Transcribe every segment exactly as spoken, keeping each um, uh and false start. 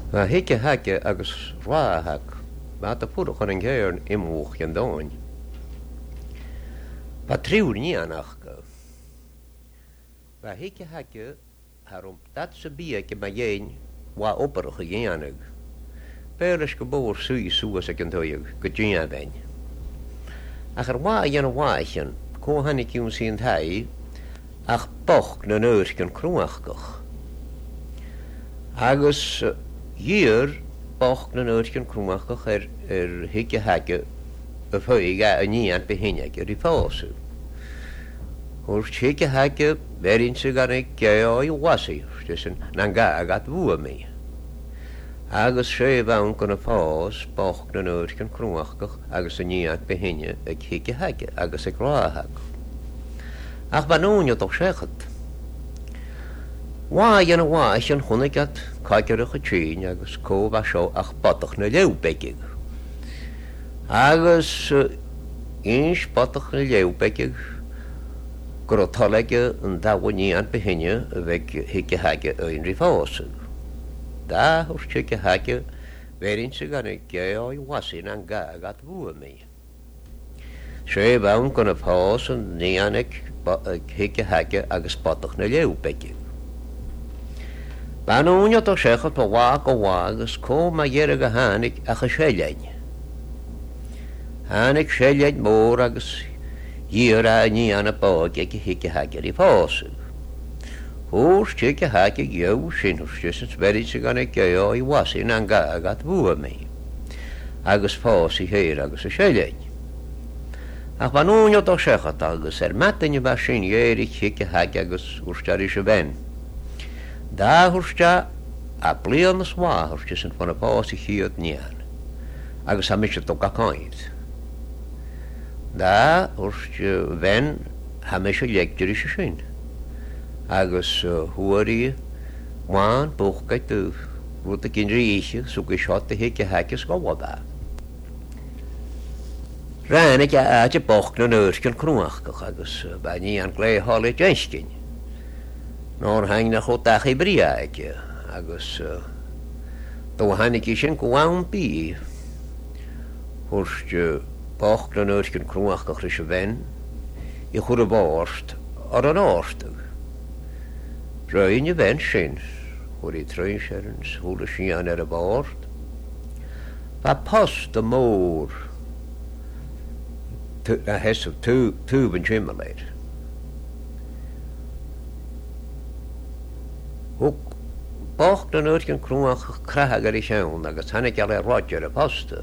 Ba hiike hake agus ráhak ba a fu chun an ggéirn imúch an dáin. Ba tríúr ní annach go. Ba hiike hake harum dat sa bí ag ma dhéin wa oparach a dhéanag. Béris go bór suí suas ag an dóig go dúine bhain. Ach ar wa dhéana bháichan có hannigún sín thaí ach boch na nuir gan crúachgach. Agus dír boch na nuir gan crúachgach ar ar hiike hake a fóig a nían behinne ar i fású. Húr hiike hake verinn sig gan ag geáí wasi, stisin nan ga agat bua mi. Agus sé bhain gan a fás boch na nuir gan crúachgach agus a nían behinne ag hiike hake agus ag ráhag. Ach ba núne doch séchad. Wa yn y waith yn hwnnig at caigyrach y trin agus cof a sio ach bodach na lew begig. Agus ins bodach na lew begig gyro toleg yn dawn ni an behinne feg hige hage yn rifosig. Da hwrs hige hage ferin sy'n gan y geo i wasin an gag at fwy mi. Se fawn gan y pos yn nianig hige hage agus bodach na lew begig. Ba núne do séchad pa wá go wá agus có ma dhéireg a hánig a cha séilein. Hánig séilein mór agus dír a ní anna bág ag hiike hageir i fásig. Hús hiike hageir geu sin hústisins verid sig an ag geo i wasin an gag at bua mi. Agus fás i héir agus a séilein. Ach ba núne do séchad agus er matin i ba sin dhéirig hiike hageir agus úrstar i se ben. Da hwrsta a blion na swa hwrsta sy'n ffôn a bos i chiod nian. Agus a mysio do gacoed. Da hwrsta fen ha mysio legdir i sy'n. Agus hwari wan bwch gael dyf. Rwyd a gynri eisiau swg i siot a hig a hagis gofod a. Rhaen ag a ad a boch na nyrgyn crwach agus ba ni an glei holi jensgyn. Nor hang na chotach i bria ag agus do hannig i sy'n gwawn bi. Hwrst boch na nyrgyn crwach gach rys y fen i chwr y borst ar an orstag. Rhaen i fen sy'n hwyr i trwy'n syrns hwyr y sian ar y borst. Fa post y môr a hesw tŵb yn tymalaid. Hwg boch na nyrgyn crwach crahag ar i siawn agus hannig al e roger y posta.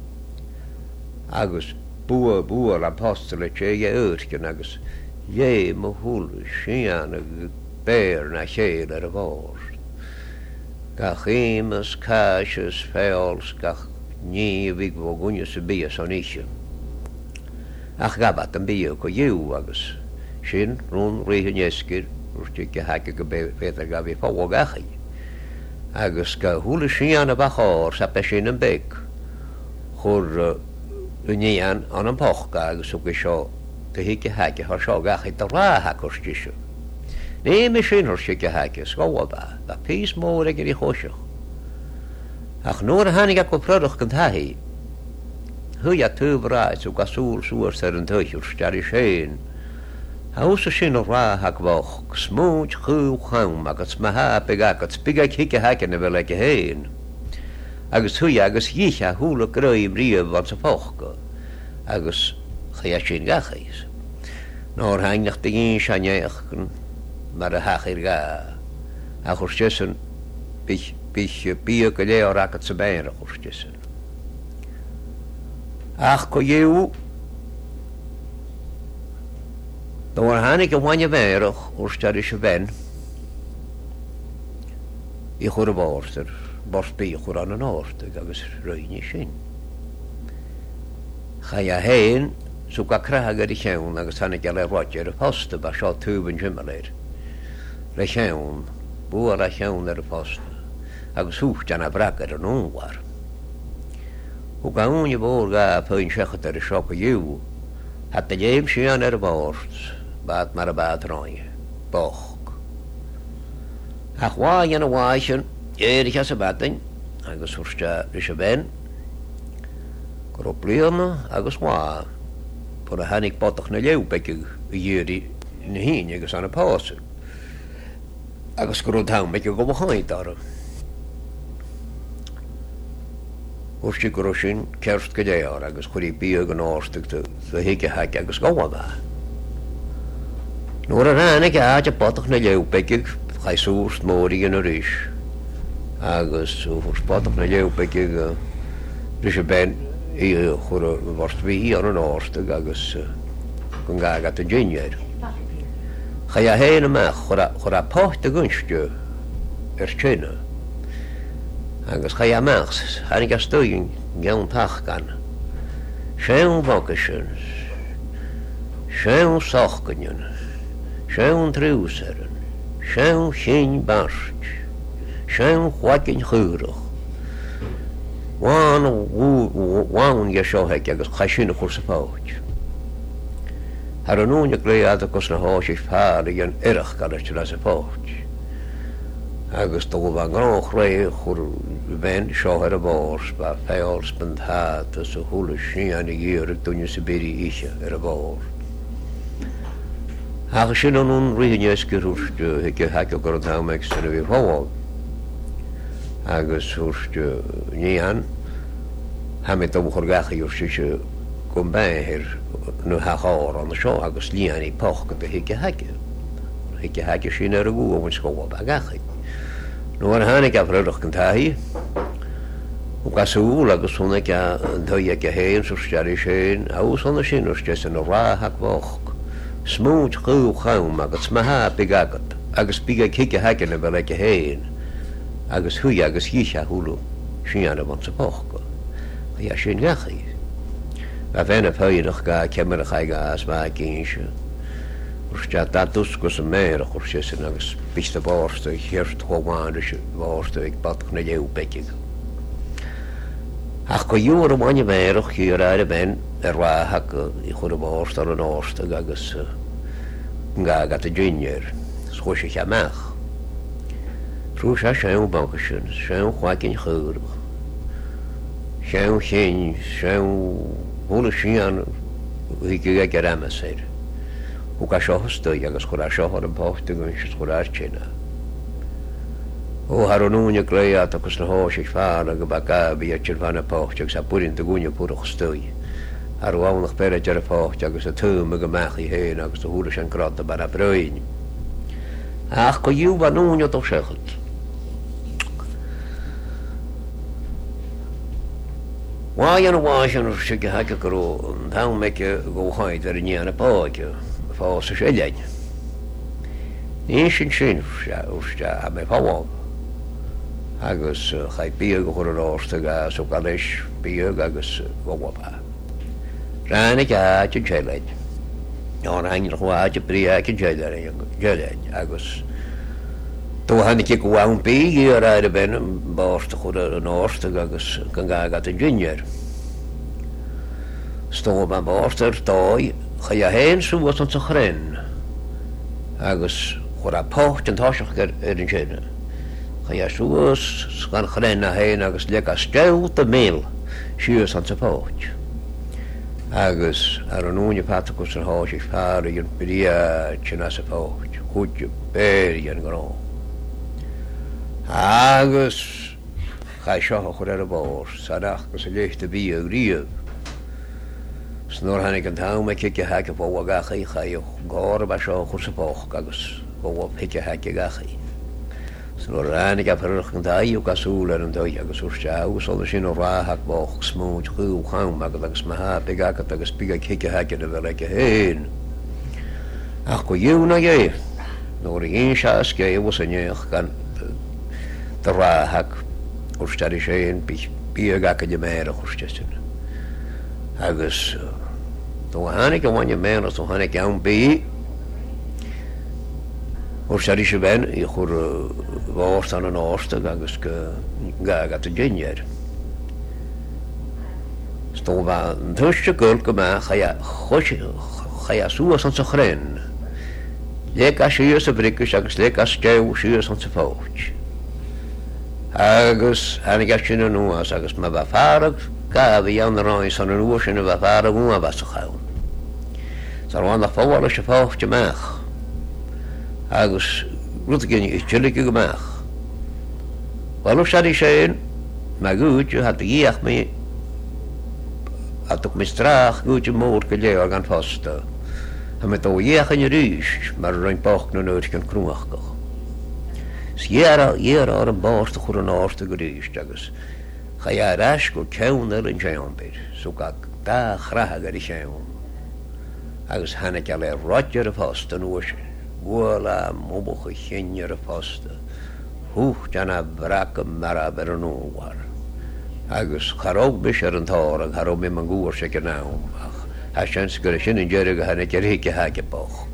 Agus bua bua la posta le che e yrgyn agus ie ma hwyl sian ag ber na cheir ar y borst. Gach imas, caisias, feols, gach ni fig fo gwnias y bias o'n eisiau. Ach gabat yn bio co yw agus sy'n rhwng rhywun esgyr wrth i gehag ag y beth ag afi ffawog achi. Agus ga hwyl y sian y bach o'r sa besyn yn beg. Chwr y nian an yn pochga agus wg isio dy hi gehag ar sio gachi dy rhag o'r stisio. Ni mi sy'n o'r si gehag sgowa ba, ba pys môr ag yr i chosioch. Ach nôr hannig ac o prydwch gyntahi, hwy a tyf rhaid o gasŵl sŵr sy'r yn tychwr star i sy'n. Haws o sy'n o rha hag foch, smwj chw chawn agos maha beg agos big ag hig a hag yn y fel ag hyn. Agos hwy agos ych a hwyl o greu mrif fod sa foch go. Agos chy a sy'n gachais. Nôr hain nach dy un sian eich mar a hach i'r ga. Ach o'r stysyn bych biog y le o'r agat sa bein ach o'r stysyn. Ach co yw Dwar hannig yn wan y ferwch o'r star eisiau fen i chwr y borster, borst bi chwr an yn orstag agos rhain i sy'n. Chai a hen, so ga crahag ar i llawn agos hannig al e roger y posta ba sio tŵb yn jymalair. Le llawn, bwa la llawn ar y posta agos hwch dan a brag ar yn onwar. Hw ga wn i fôr ga pwyn siachod ar y siop o yw, hat y leim sian ar y borst, bad mar a bad roi, boch. Ach wa yn y waith yn, erig as y badyn, agus thuirste is a bhain gur bliana agus má por a hanig bodach na leo beice i dhéirí na híine agus anna pása. Agus gur tam beice go bhaáid ara. Úrste gur sin ceirst go déar agus chuirí bí an ásteachta le hiice heice agus gáha. Nuair a ránig áide bodach na leo beice chaisúst mórí an a ríis. Agus úr bodach na leo beice ris a ben i chur bhart bhí an an ásteach agus gon gágat a djinnéir. Cha a héana meach chur a pácht a gunste ar tsinne. Agus cha a meachs, hanig a stoigin gean tach gan. Sean vacasin, sean sochganin, sean trúseren, sean sin barst, sean chwakin chúrach. Wán wán ge seo heic agus chaisiúna chuir sa páit. Har an úne léad agus na háis fear i an iireach gan is le sa páit. Agus dó bh grách ré chur bhain seo ar a bhás ba féáil spandhat a sa thula sían i dhéar dúine sa béirí ise ar a bhár. Agus sin an ún rihéis gurúrste hiice heice gur an támeid sanna bhí fáil. Agus thuirste níhan haid do chur gachaí úr siise go béthir nó haáir an seo agus líanaí pocha a hiice heice. Hiice heice sin ar a gú bhain scóhab a gachaí. Nu ar hánig a bhreidech an taí, ó gasúil agus úna dóide a héin sú steir sin ás anna sin úr ste an ráthach bhach. Smúd chuú chaim agus mathe bigagad agus bíga hiice heice na bhfuil a héin. Agus thuí agus híise thuúlú síanana bhain sa pócha. A sin gachaí. Ba bhéna féidirach ga ceimar a chaige as má císe. Urste datus go sa méir a chur sé sin agus bísta básta hirt choháin se básta ag badach na leo beice. Ach go dúr am aine méirech í ar a ben ar ráthach i chur a básta an ásta agus gágat a djinnéir, scho sé cheamach. Trú se sean bancasin, sean chwaicin chúrach. Sean chin, sean bhla sían hiice ag ar amasair. Ó ga seo stoig agus chur a seo an páta gon se chur airtína. Ó har an úne léad agus na háis fear a go bagabí a tirhana páteach sa burin de gúne púach stoig. Har bhnach beire ar a páte agus a túm a go meachí héin agus a thuúra an grad a bar a brein. Ach go dú an úne do sechat. Why an bháin ar si go heice go an tá meice go cháid ar níana páice fá sa sé leid. Ní sin sin úrste a mé fáháil. Agus chaid bí go chur rásta gas ó galis bí agus bhhapa. Ránig áte téileid. Ná ein chuáide brí aice téileid agus Tó hannig go bhhain bí ar air a ben básta chur an ásta agus gan gágat an djinnéir. Stó an bástar dói cha a héin súas an sa chréin agus chur a pácht an táiseach ar an sinne. Cha a súas gan chréin a héin agus le a steút a mél siúas an sa pácht. Agus ar an úne patacus an háis fear an bríad sin as sa pácht, chuide béir an grá. Agus cha seo chur ar a bás sadach gus a lécht a bí a ríomh. Snor hannig an tám me cice heice bhha gachaí cha gáir ba seo chur sa bách agus bhha hiice heice gachaí. Snor ránig a thuach an daíú gasúil ar an dóid agus úrste agus ó sin ó ráthach bách smúd chuú chaim agus agus mathe bigagad agus bí hiice heice na bhfuil aice héin. Ach go dúna dhé, nóair a dhéon se cé bhs anéoch gan de ráthach úrsteir sé bí gacha de méir a chuste sin. Agus dó hánig go bhaine ménas ó hánig an bí úrsteir sé ben i chur bhást an an ásta agus go gágat a djinnéir. Stó bh an tuiste gúil go me cha a súas an sa chréin. Le a siúas a bricus agus le a steú siúas an sa fáit. agus hanig gas sin an nuas agus ma bha farag ga bhí an ráin san an uair sin a bha farag ú a bas a chaun. Sa bháin nach fáil se fáte meach agus rud gin is tulik go meach. Well sé sé me gúte hat díach mé a tu mé strach gúte mór go lé gan fasta. Ha met ó dhéach in rúis mar roin bach na nuir gan cruach go. Sierra era ar an básta chur an ásta go rúis agus cha ja ras go cean ar an tean bid, so ga dá chratha gar i tean. Agus hanna ce le roidir a fasta nuair bhla móbocha chéinear a fasta. Húcht anna braca mara ber an óhar. Agus charóg bis ar an tára, charóg mé man gúir sé gan nám. Ach, ha sin gur sin an deirige hanna ce réice haige bach.